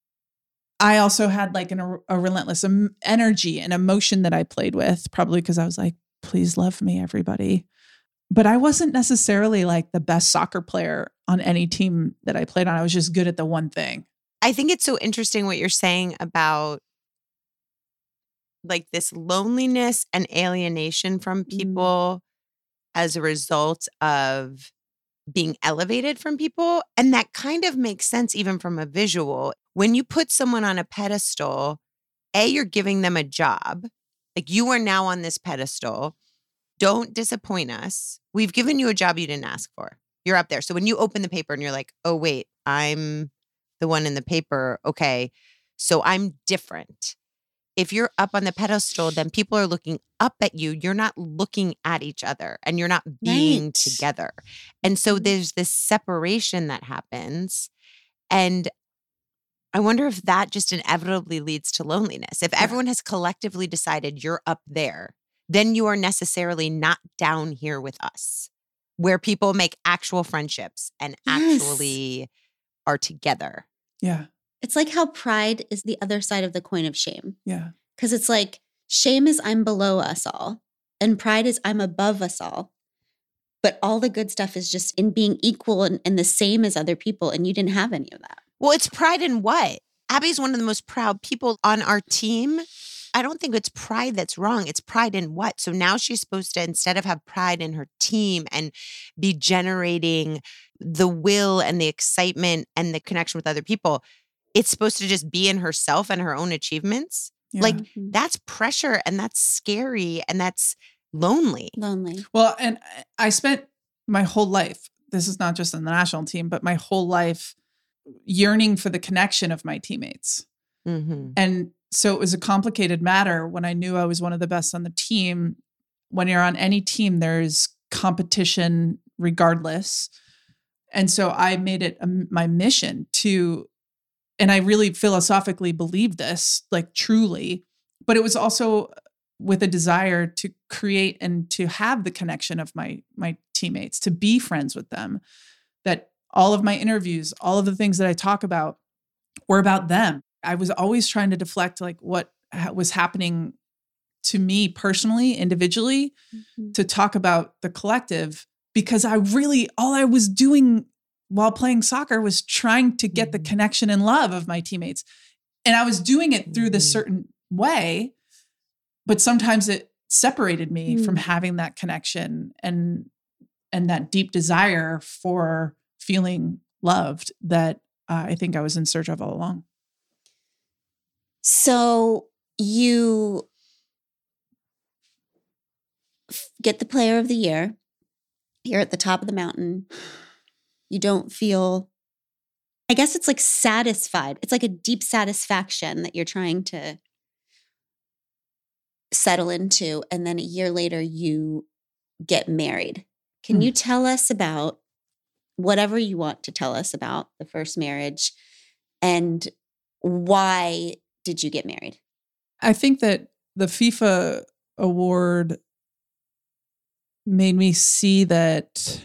I also had like an, a relentless energy and emotion that I played with, probably because I was like, please love me, everybody. But I wasn't necessarily like the best soccer player on any team that I played on. I was just good at the one thing. I think it's so interesting what you're saying about like this loneliness and alienation from people mm. as a result of being elevated from people. And that kind of makes sense even from a visual. When you put someone on a pedestal, A, you're giving them a job. Like you are now on this pedestal. Don't disappoint us. We've given you a job you didn't ask for. You're up there. So when you open the paper and you're like, oh, wait, I'm the one in the paper. Okay, so I'm different. If you're up on the pedestal, then people are looking up at you. You're not looking at each other and you're not being right. together. And so there's this separation that happens. And I wonder if that just inevitably leads to loneliness. If yeah. everyone has collectively decided you're up there, then you are necessarily not down here with us, where people make actual friendships and yes. actually are together. Yeah. It's like how pride is the other side of the coin of shame. Yeah. Because it's like shame is I'm below us all and pride is I'm above us all. But all the good stuff is just in being equal and, and the same as other people. And you didn't have any of that. Well, it's pride in what? Abby's one of the most proud people on our team. I don't think it's pride that's wrong. It's pride in what? So now she's supposed to, instead of have pride in her team and be generating the will and the excitement and the connection with other people, it's supposed to just be in herself and her own achievements. Yeah. Like mm-hmm. that's pressure and that's scary and that's lonely. Lonely. Well, and I spent my whole life, this is not just on the national team, but my whole life yearning for the connection of my teammates. Mm-hmm. And so it was a complicated matter when I knew I was one of the best on the team. When you're on any team, there's competition regardless. And so I made it a, my mission to, and I really philosophically believed this, like truly, but it was also with a desire to create and to have the connection of my, my teammates, to be friends with them, that all of my interviews, all of the things that I talk about were about them. I was always trying to deflect like what ha- was happening to me personally, individually, mm-hmm. to talk about the collective, because I really, all I was doing while playing soccer was trying to get mm-hmm. the connection and love of my teammates. And I was doing it through mm-hmm. this certain way, but sometimes it separated me mm-hmm. from having that connection and, and that deep desire for feeling loved that uh, I think I was in search of all along. So you f- get the player of the year. You're at the top of the mountain. You don't feel, I guess it's like satisfied. It's like a deep satisfaction that you're trying to settle into. And then a year later, you get married. Can Hmm. you tell us about whatever you want to tell us about the first marriage and why did you get married? I think that the FIFA award made me see that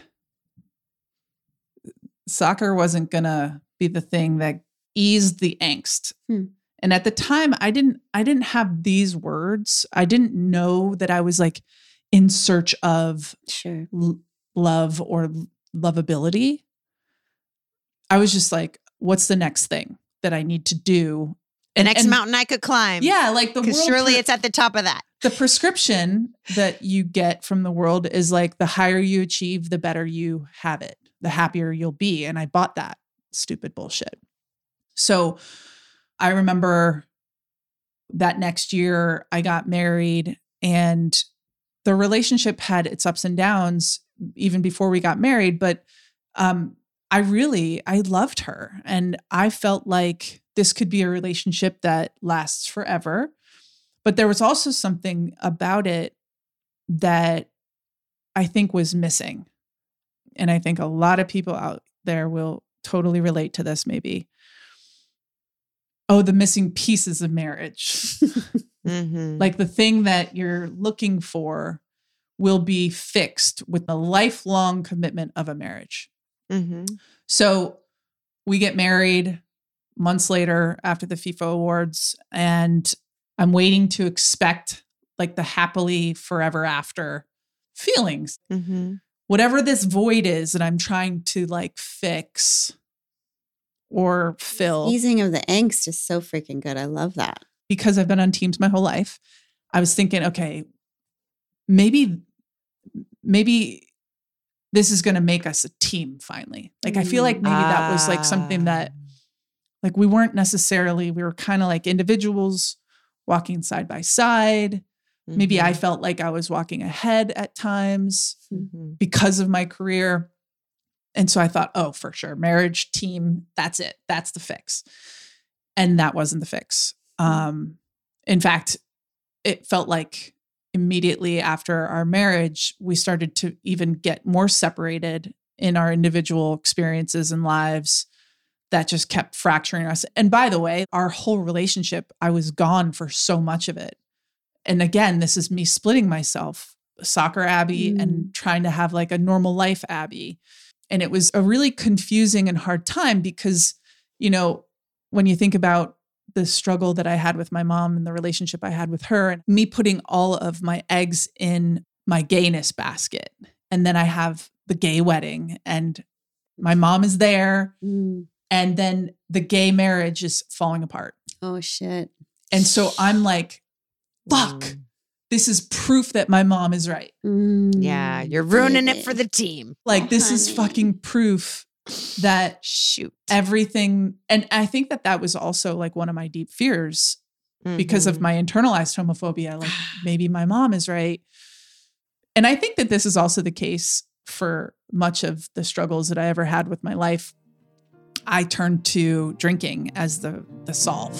soccer wasn't going to be the thing that eased the angst. Hmm. And at the time, I didn't I didn't have these words. I didn't know that I was like in search of Sure. l- love or l- lovability. I was just like, what's the next thing that I need to do? The next mountain I could climb. Yeah, like the Because world surely pre- it's at the top of that. the prescription that you get from the world is like the higher you achieve, the better you have it, the happier you'll be. And I bought that stupid bullshit. So I remember that next year I got married, and the relationship had its ups and downs even before we got married. But um, I really, I loved her, and I felt like this could be a relationship that lasts forever. But there was also something about it that I think was missing. And I think a lot of people out there will totally relate to this maybe. Oh, the missing pieces of marriage. Mm-hmm. Like the thing that you're looking for will be fixed with the lifelong commitment of a marriage. Mm-hmm. So we get married months later after the FIFA awards, and I'm waiting to expect like the happily forever after feelings. Mm-hmm. Whatever this void is that I'm trying to like fix or fill. Easing of the angst is so freaking good. I love that. Because I've been on teams my whole life, I was thinking, okay, maybe, maybe this is going to make us a team finally. Like, I feel like maybe that was like something that, like, we weren't necessarily, we were kind of like individuals walking side by side. Maybe I felt like I was walking ahead at times Mm-hmm. because of my career. And so I thought, oh, for sure, marriage, team, that's it. That's the fix. And that wasn't the fix. Um, in fact, it felt like immediately after our marriage, we started to even get more separated in our individual experiences and lives. That just kept fracturing us. And by the way, our whole relationship, I was gone for so much of it. And again, this is me splitting myself, soccer Abby, Mm. and trying to have like a normal life Abby. And it was a really confusing and hard time because, you know, when you think about the struggle that I had with my mom and the relationship I had with her, and me putting all of my eggs in my gayness basket. And then I have the gay wedding and my mom is there. Mm. And then the gay marriage is falling apart. Oh, shit. And so I'm like, fuck, this is proof that my mom is right. Mm. Yeah, you're ruining it Baby. for the team. Like, Oh, this is honey. fucking proof that Shoot. everything. And I think that that was also like one of my deep fears because of Mhm. my internalized homophobia. Like, maybe my mom is right. And I think that this is also the case for much of the struggles that I ever had with my life. I turned to drinking as the, the solve.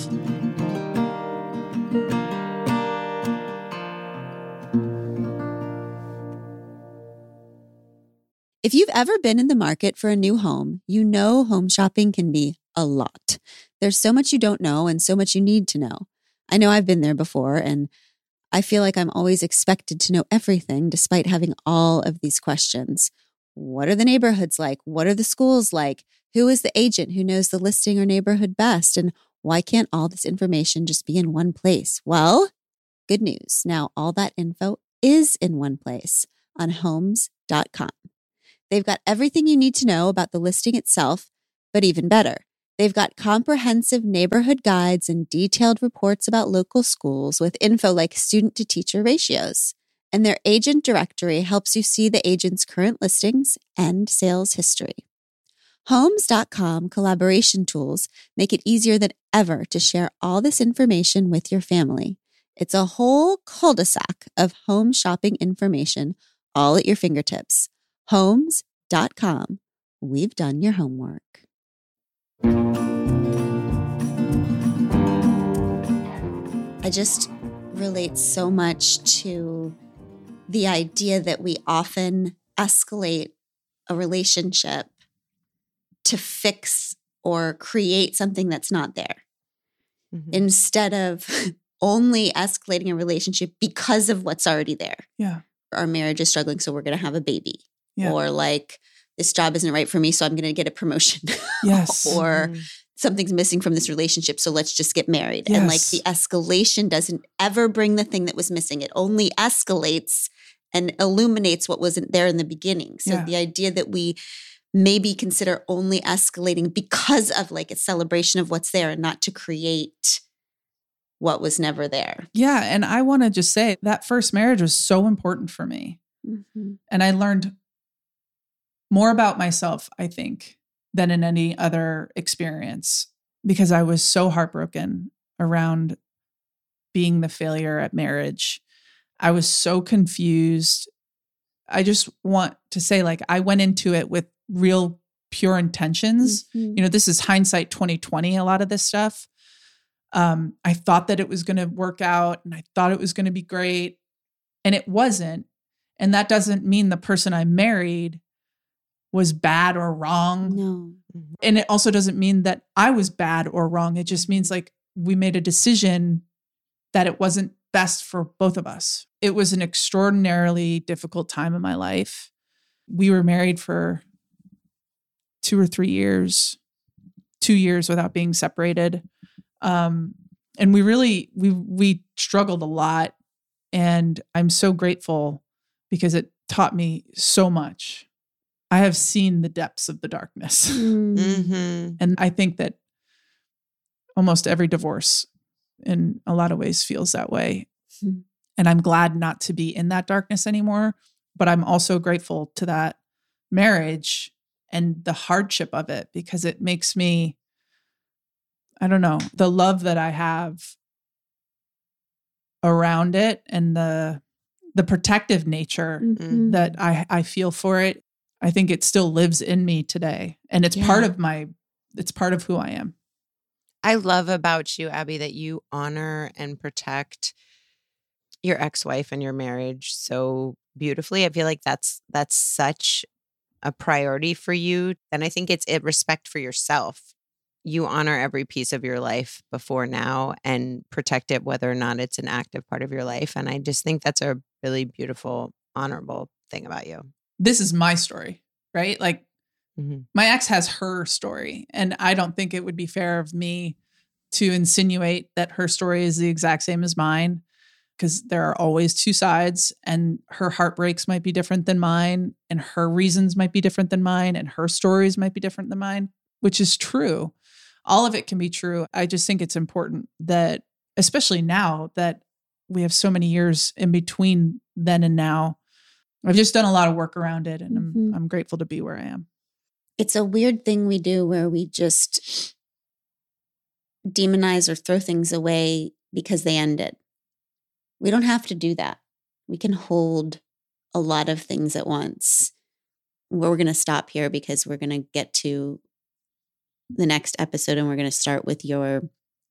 If you've ever been in the market for a new home, you know home shopping can be a lot. There's so much you don't know and so much you need to know. I know I've been there before, and I feel like I'm always expected to know everything despite having all of these questions. What are the neighborhoods like? What are the schools like? Who is the agent who knows the listing or neighborhood best? And why can't all this information just be in one place? Well, good news. Now all that info is in one place on homes dot com. They've got everything you need to know about the listing itself, but even better, they've got comprehensive neighborhood guides and detailed reports about local schools with info like student-to-teacher ratios. And their agent directory helps you see the agent's current listings and sales history. homes dot com collaboration tools make it easier than ever to share all this information with your family. It's a whole cul-de-sac of home shopping information, all at your fingertips. homes dot com. We've done your homework. I just relate so much to the idea that we often escalate a relationship to fix or create something that's not there, Mhm. instead of only escalating a relationship because of what's already there. Yeah. Our marriage is struggling, so we're going to have a baby. Yeah. Or like, this job isn't right for me, so I'm going to get a promotion. Yes. Or Mhm. something's missing from this relationship, so let's just get married. And like Yes. the escalation doesn't ever bring the thing that was missing. It only escalates and illuminates what wasn't there in the beginning. So Yeah. the idea that we maybe consider only escalating because of like a celebration of what's there and not to create what was never there. Yeah. And I want to just say that first marriage was so important for me. Mm-hmm. And I learned more about myself, I think, than in any other experience, because I was so heartbroken around being the failure at marriage. I was so confused. I just want to say, like, I went into it with real pure intentions. Mm-hmm. You know, this is hindsight twenty twenty, a lot of this stuff. Um, I thought that it was going to work out and I thought it was going to be great, and it wasn't. And that doesn't mean the person I married was bad or wrong. No. And it also doesn't mean that I was bad or wrong. It just means like we made a decision that it wasn't best for both of us. It was an extraordinarily difficult time in my life. We were married for two or three years, two years without being separated. Um, and we really, we, we struggled a lot. And I'm so grateful because it taught me so much. I have seen the depths of the darkness. Mm. Mhm. And I think that almost every divorce in a lot of ways feels that way. Hmm. And I'm glad not to be in that darkness anymore. But I'm also grateful to that marriage and the hardship of it, because it makes me, I don't know, the love that I have around it and the the protective nature Mhm. that I, I feel for it. I think it still lives in me today. And it's part Yeah. of my, it's part of who I am. I love about you, Abby, that you honor and protect your ex-wife and your marriage so beautifully. I feel like that's that's such a priority for you. And I think it's it respect for yourself. You honor every piece of your life before now and protect it, whether or not it's an active part of your life. And I just think that's a really beautiful, honorable thing about you. This is my story, right? Like Mhm. my ex has her story. And I don't think it would be fair of me to insinuate that her story is the exact same as mine, because there are always two sides, and her heartbreaks might be different than mine, and her reasons might be different than mine, and her stories might be different than mine, which is true. All of it can be true. I just think it's important that, especially now that we have so many years in between then and now, I've just done a lot of work around it, and Mhm. I'm I'm grateful to be where I am. It's a weird thing we do where we just demonize or throw things away because they ended. We don't have to do that. We can hold a lot of things at once. We're going to stop here because we're going to get to the next episode, and we're going to start with your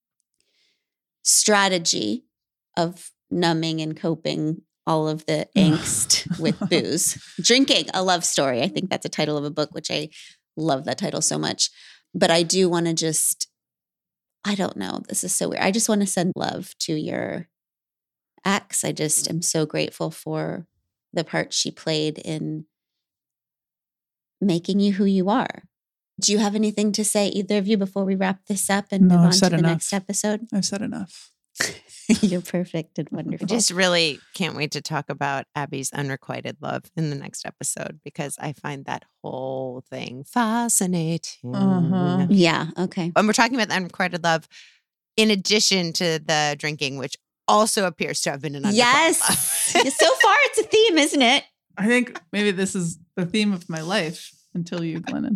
strategy of numbing and coping all of the angst with booze. Drinking, a love story. I think that's a title of a book, which I love that title so much. But I do want to just, I don't know, this is so weird. I just want to send love to your ex. I just am so grateful for the part she played in making you who you are. Do you have anything to say, either of you, before we wrap this up and No, move I've on to said the enough. next episode? I've said enough. You're perfect and I wonderful. just really can't wait to talk about Abby's unrequited love in the next episode, because I find that whole thing fascinating. Uh-huh. Yeah. Okay. And we're talking about the unrequited love in addition to the drinking, which also appears to have been an unrequited Yes. love. So far, it's a theme, isn't it? I think maybe this is the theme of my life until you, Glennon.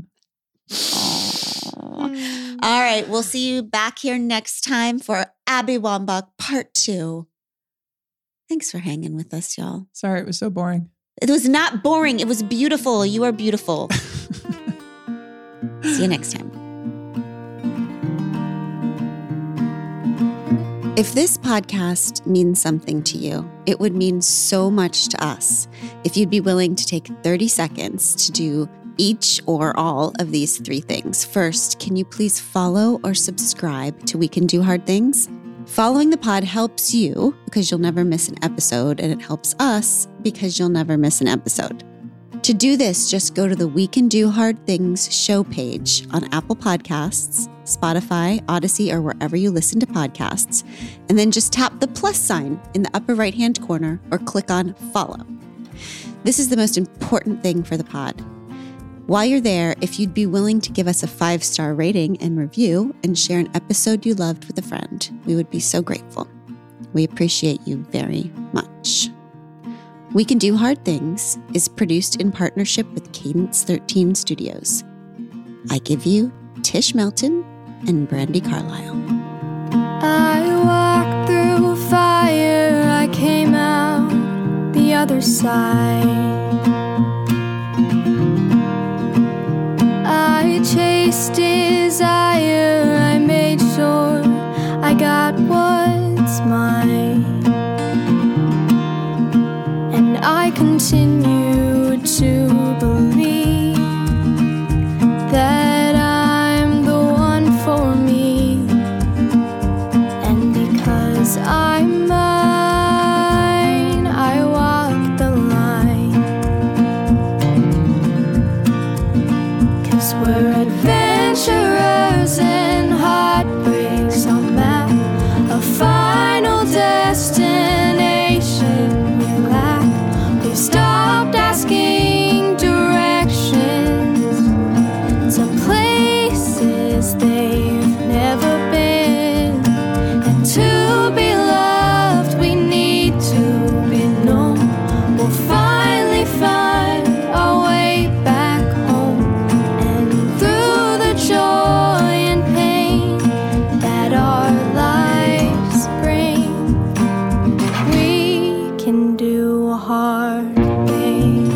Aw. All right. We'll see you back here next time for Abby Wambach Part Two. Thanks for hanging with us, y'all. Sorry, it was so boring. It was not boring. It was beautiful. You are beautiful. See you next time. If this podcast means something to you, it would mean so much to us if you'd be willing to take thirty seconds to do each or all of these three things. First, can you please follow or subscribe to We Can Do Hard Things? Following the pod helps you because you'll never miss an episode, and it helps us because you'll never miss an episode. To do this, just go to the We Can Do Hard Things show page on Apple Podcasts, Spotify, Odyssey, or wherever you listen to podcasts, and then just tap the plus sign in the upper right-hand corner or click on follow. This is the most important thing for the pod. While you're there, if you'd be willing to give us a five-star rating and review and share an episode you loved with a friend, we would be so grateful. We appreciate you very much. We Can Do Hard Things is produced in partnership with Cadence thirteen Studios. I give you Tish Melton and Brandy Carlisle. I walked through fire, I came out the other side. I chased desire, I made sure I got what's mine. And I continue to believe that I'm the one for me. And because I'm mine, I walk the line. 'Cause we're adventurers and heartbreaks on map, a final destination we lack. We've stopped asking directions to places they've never been. And to be loved, we need to be known. We'll finally find our way back home. And through the joy and pain that our lives bring, we can do hard things.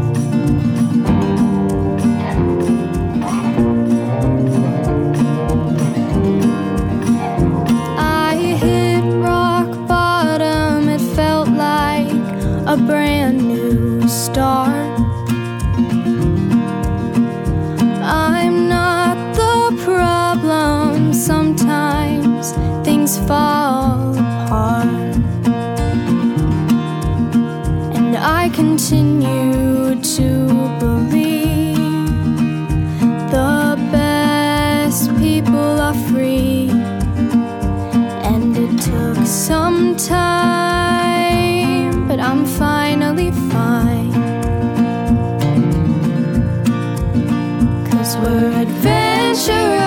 I hit rock bottom, it felt like a brand new start. I'm not the problem, sometimes things fall apart. And I continue to believe the best people are free. And it took some time, but I'm finally fine. 'Cause we're adventurers